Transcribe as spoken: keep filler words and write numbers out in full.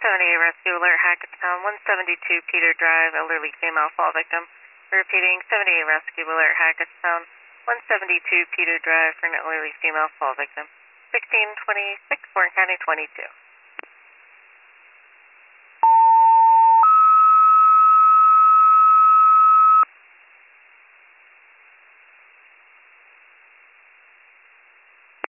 seventy-eight Rescue Alert, Hackettstown, one seventy-two Peter Drive, elderly female fall victim. Repeating, seventy-eight Rescue Alert, Hackettstown, one seventy-two Peter Drive for an elderly female fall victim. sixteen twenty-six, Warren County twenty-two.